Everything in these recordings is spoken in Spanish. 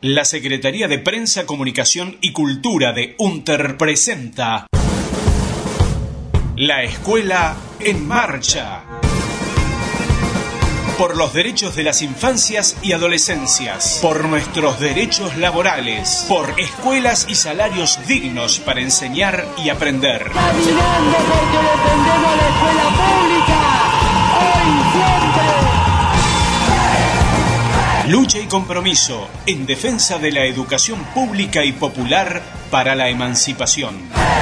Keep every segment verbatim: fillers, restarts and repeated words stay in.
La Secretaría de Prensa, Comunicación y Cultura de UNTER presenta La Escuela en Marcha. Por los derechos de las infancias y adolescencias, por nuestros derechos laborales, por escuelas y salarios dignos para enseñar y aprender. Caminando porque defendemos la escuela pública, hoy siempre. Lucha y compromiso en defensa de la educación pública y popular para la emancipación.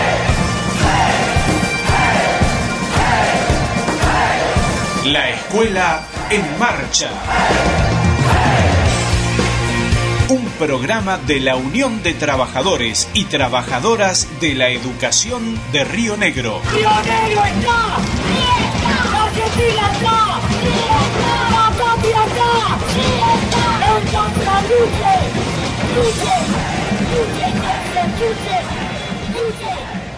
La Escuela en Marcha. Un programa de la Unión de Trabajadores y Trabajadoras de la Educación de Río Negro. ¡Río Negro está! ¡Argentina está! ¡La patria está! ¡Entonces luche! ¡Luche! ¡Luche! ¡Luche! ¡Luche!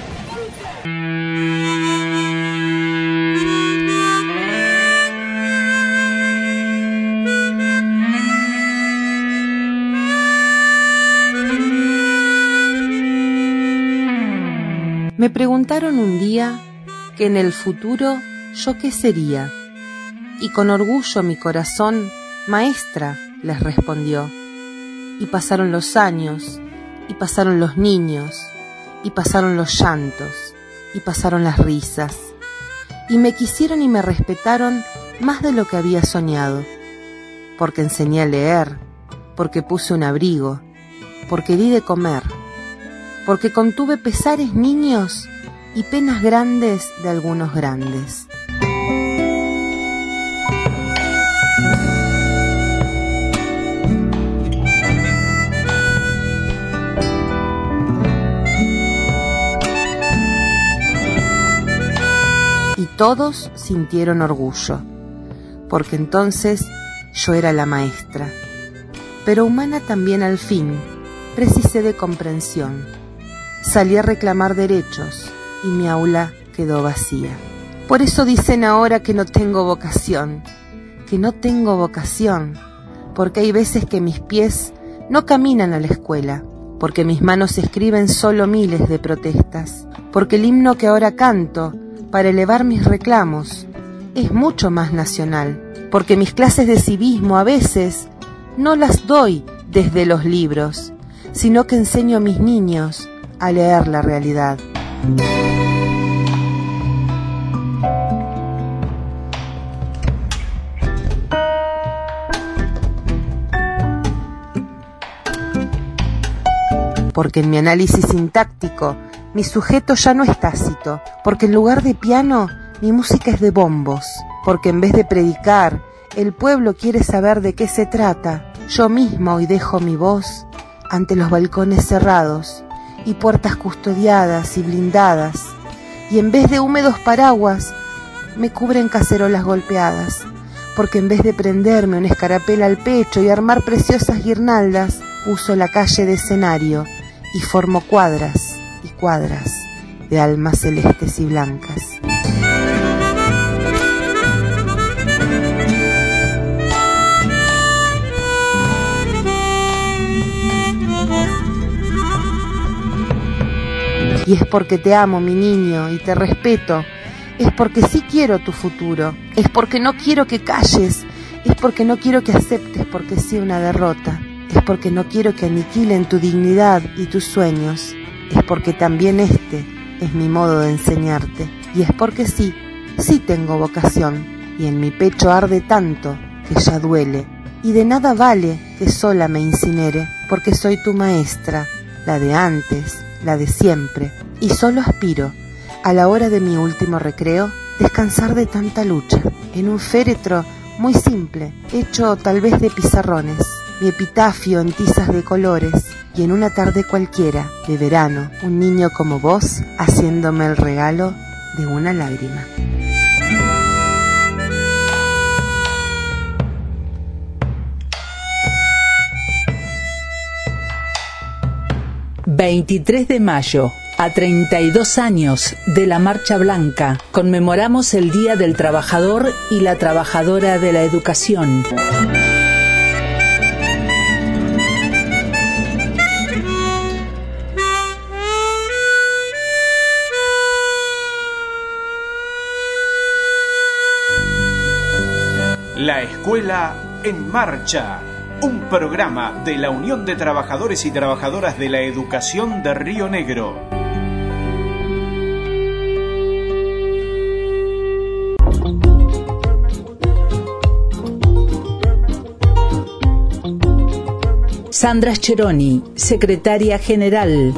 Me preguntaron un día que en el futuro yo qué sería, y con orgullo mi corazón, maestra, les respondió. Y pasaron los años, y pasaron los niños, y pasaron los llantos, y pasaron las risas, y me quisieron y me respetaron más de lo que había soñado, porque enseñé a leer, porque puse un abrigo, porque di de comer, porque contuve pesares niños y penas grandes de algunos grandes. Y todos sintieron orgullo, porque entonces yo era la maestra, pero humana también al fin, precisé de comprensión. Salí a reclamar derechos y mi aula quedó vacía. Por eso dicen ahora que no tengo vocación, que no tengo vocación, porque hay veces que mis pies no caminan a la escuela, porque mis manos escriben solo miles de protestas, porque el himno que ahora canto para elevar mis reclamos es mucho más nacional, porque mis clases de civismo a veces no las doy desde los libros, sino que enseño a mis niños a leer la realidad. Porque en mi análisis sintáctico mi sujeto ya no es tácito, porque en lugar de piano mi música es de bombos, porque en vez de predicar el pueblo quiere saber de qué se trata. Yo misma hoy dejo mi voz ante los balcones cerrados y puertas custodiadas y blindadas, y en vez de húmedos paraguas me cubren cacerolas golpeadas, porque en vez de prenderme una escarapela al pecho y armar preciosas guirnaldas, uso la calle de escenario y formo cuadras y cuadras de almas celestes y blancas. Y es porque te amo, mi niño, y te respeto. Es porque sí quiero tu futuro. Es porque no quiero que calles. Es porque no quiero que aceptes porque sí una derrota. Es porque no quiero que aniquilen tu dignidad y tus sueños. Es porque también este es mi modo de enseñarte. Y es porque sí, sí tengo vocación. Y en mi pecho arde tanto que ya duele. Y de nada vale que sola me incinere, porque soy tu maestra, la de antes, la de siempre, y solo aspiro, a la hora de mi último recreo, descansar de tanta lucha, en un féretro muy simple, hecho tal vez de pizarrones, mi epitafio en tizas de colores, y en una tarde cualquiera, de verano, un niño como vos, haciéndome el regalo de una lágrima. veintitrés de mayo, a treinta y dos años de la Marcha Blanca, conmemoramos el Día del Trabajador y la Trabajadora de la Educación. Escuela en Marcha, un programa de la Unión de Trabajadores y Trabajadoras de la Educación de Río Negro. Sandra Scheroni, secretaria general.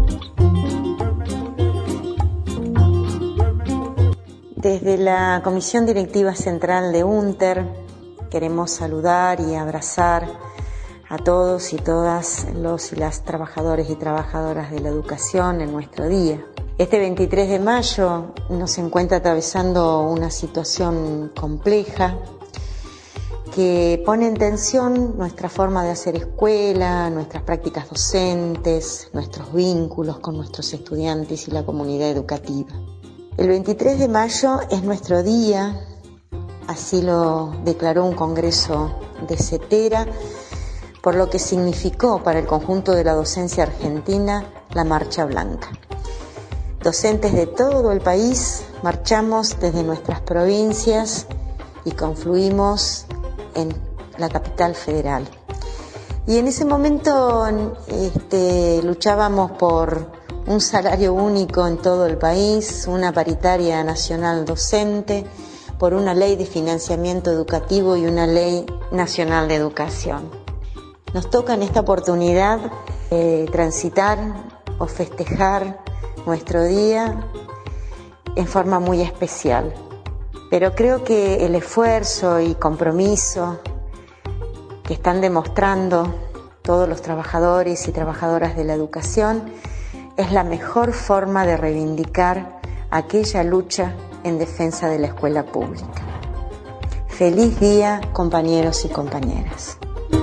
Desde la Comisión Directiva Central de UNTER queremos saludar y abrazar a todos y todas los y las trabajadores y trabajadoras de la educación en nuestro día. Este veintitrés de mayo nos encuentra atravesando una situación compleja que pone en tensión nuestra forma de hacer escuela, nuestras prácticas docentes, nuestros vínculos con nuestros estudiantes y la comunidad educativa. El veintitrés de mayo es nuestro día, así lo declaró un congreso de CETERA, por lo que significó para el conjunto de la docencia argentina la Marcha Blanca. Docentes de todo el país marchamos desde nuestras provincias y confluimos en la capital federal. Y en ese momento este, luchábamos por un salario único en todo el país, una paritaria nacional docente, por una ley de financiamiento educativo y una ley nacional de educación. Nos toca en esta oportunidad eh, transitar o festejar nuestro día en forma muy especial. Pero creo que el esfuerzo y compromiso que están demostrando todos los trabajadores y trabajadoras de la educación es la mejor forma de reivindicar aquella lucha en defensa de la escuela pública. Feliz día, compañeros y compañeras.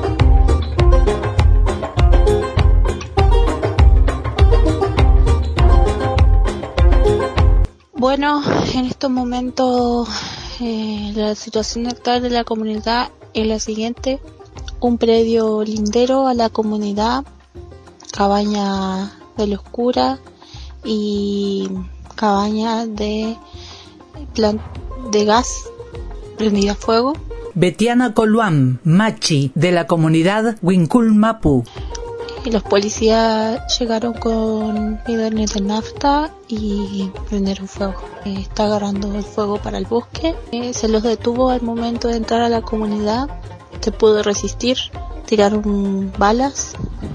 Bueno, en estos momentos eh, la situación actual de la comunidad es la siguiente: un predio lindero a la comunidad, cabaña de la oscura y cabaña de plan de gas prendida a fuego. Betiana Coluam, machi de la comunidad Huincul Mapu. Y los policías llegaron con bidones de nafta y prendieron fuego. Eh, está agarrando el fuego para el bosque. Eh, se los detuvo al momento de entrar a la comunidad. Se pudo resistir, tiraron balas,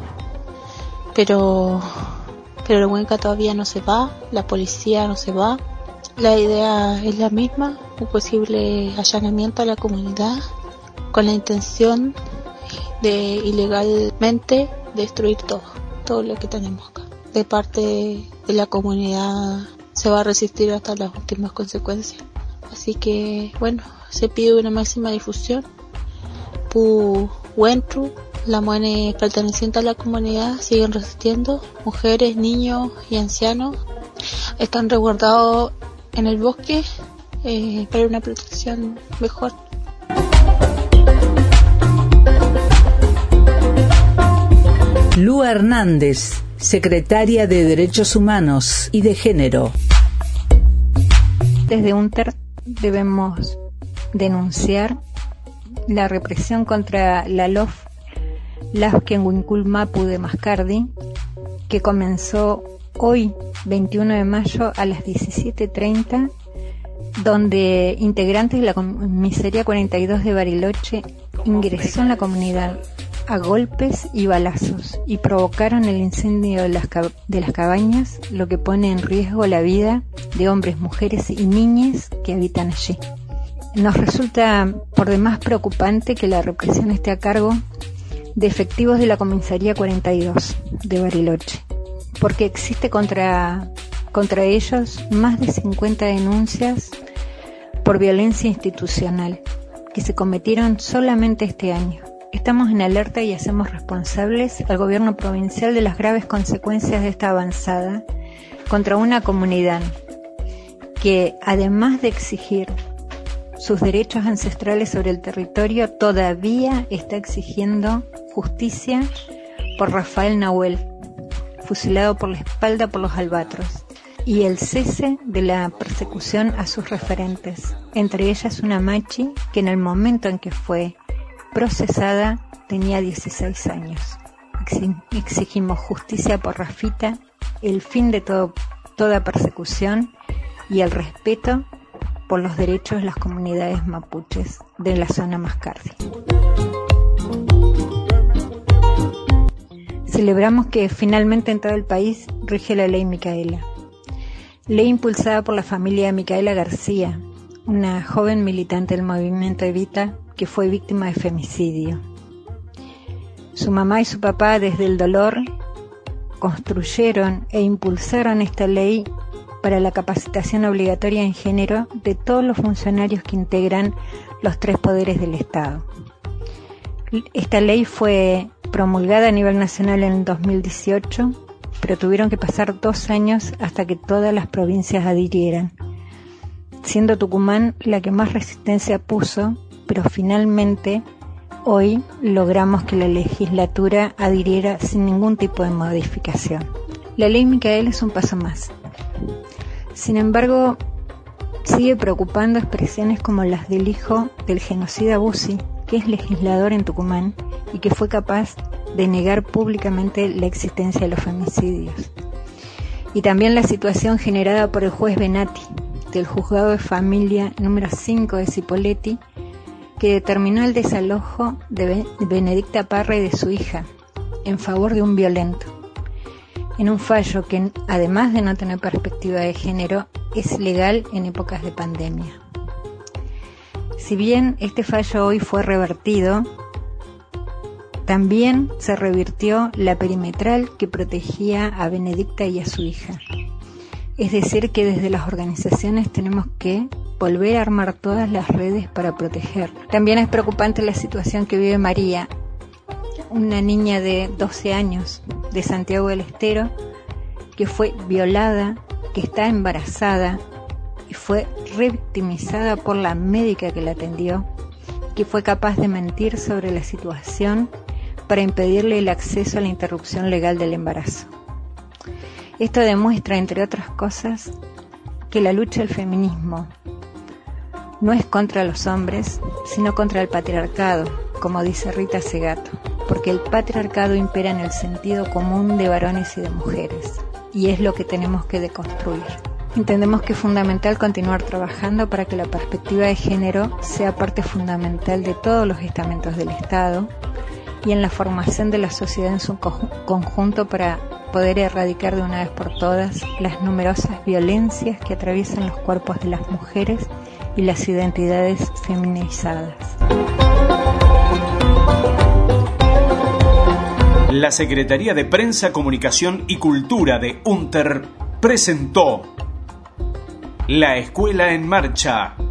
pero pero el Huenca todavía no se va, la policía no se va. La idea es la misma, un posible allanamiento a la comunidad con la intención de ilegalmente destruir todo, todo lo que tenemos acá. De parte de la comunidad se va a resistir hasta las últimas consecuencias. Así que, bueno, se pide una máxima difusión. Pu Wentru, la muene perteneciente a la comunidad, siguen resistiendo. Mujeres, niños y ancianos están resguardados en el bosque eh, para una protección mejor. Lu Hernández, secretaria de Derechos Humanos y de Género. Desde UNTER debemos denunciar la represión contra la L O F Lasken Huincul Mapu de Mascardi, que comenzó hoy, veintiuno de mayo, a las diecisiete treinta, donde integrantes de la comisaría cuarenta y dos de Bariloche ingresó en la comunidad a golpes y balazos y provocaron el incendio de las, cab- de las cabañas, lo que pone en riesgo la vida de hombres, mujeres y niñas que habitan allí. Nos resulta por demás preocupante que la represión esté a cargo de efectivos de la comisaría cuarenta y dos de Bariloche, porque existe contra, contra ellos más de cincuenta denuncias por violencia institucional que se cometieron solamente este año. Estamos en alerta y hacemos responsables al gobierno provincial de las graves consecuencias de esta avanzada contra una comunidad que, además de exigir sus derechos ancestrales sobre el territorio, todavía está exigiendo justicia por Rafael Nahuel, fusilado por la espalda por los albatros, y el cese de la persecución a sus referentes. entre ellas una machi que en el momento en que fue procesada tenía dieciséis años. Exigimos justicia por Rafita, el fin de todo, toda persecución y el respeto por los derechos de las comunidades mapuches de la zona Mascardi. Celebramos que finalmente en todo el país rige la ley Micaela. Ley impulsada por la familia de Micaela García, una joven militante del movimiento Evita que fue víctima de femicidio. Su mamá y su papá, desde el dolor, construyeron e impulsaron esta ley para la capacitación obligatoria en género de todos los funcionarios que integran los tres poderes del Estado. Esta ley fue promulgada a nivel nacional en dos mil dieciocho, pero tuvieron que pasar dos años hasta que todas las provincias adhirieran, siendo Tucumán la que más resistencia puso, pero finalmente hoy logramos que la legislatura adhiriera sin ningún tipo de modificación. La ley Micaela es un paso más. Sin embargo, sigue preocupando expresiones como las del hijo del genocida Bussi, que es legislador en Tucumán y que fue capaz de negar públicamente la existencia de los femicidios. Y también la situación generada por el juez Benati, del juzgado de familia número cinco de Cipolletti, que determinó el desalojo de Benedicta Parra y de su hija en favor de un violento, en un fallo que, además de no tener perspectiva de género, es legal en épocas de pandemia. Si bien este fallo hoy fue revertido, también se revirtió la perimetral que protegía a Benedicta y a su hija. Es decir, que desde las organizaciones tenemos que volver a armar todas las redes para proteger. También es preocupante la situación que vive María, una niña de doce años de Santiago del Estero, que fue violada, que está embarazada y fue revictimizada por la médica que la atendió, que fue capaz de mentir sobre la situación para impedirle el acceso a la interrupción legal del embarazo. Esto demuestra, entre otras cosas, que la lucha del feminismo no es contra los hombres, sino contra el patriarcado, como dice Rita Segato, porque el patriarcado impera en el sentido común de varones y de mujeres, y es lo que tenemos que deconstruir. Entendemos que es fundamental continuar trabajando para que la perspectiva de género sea parte fundamental de todos los estamentos del Estado y en la formación de la sociedad en su conjunto para poder erradicar de una vez por todas las numerosas violencias que atraviesan los cuerpos de las mujeres y las identidades feminizadas. La Secretaría de Prensa, Comunicación y Cultura de UNTER presentó La Escuela en Marcha.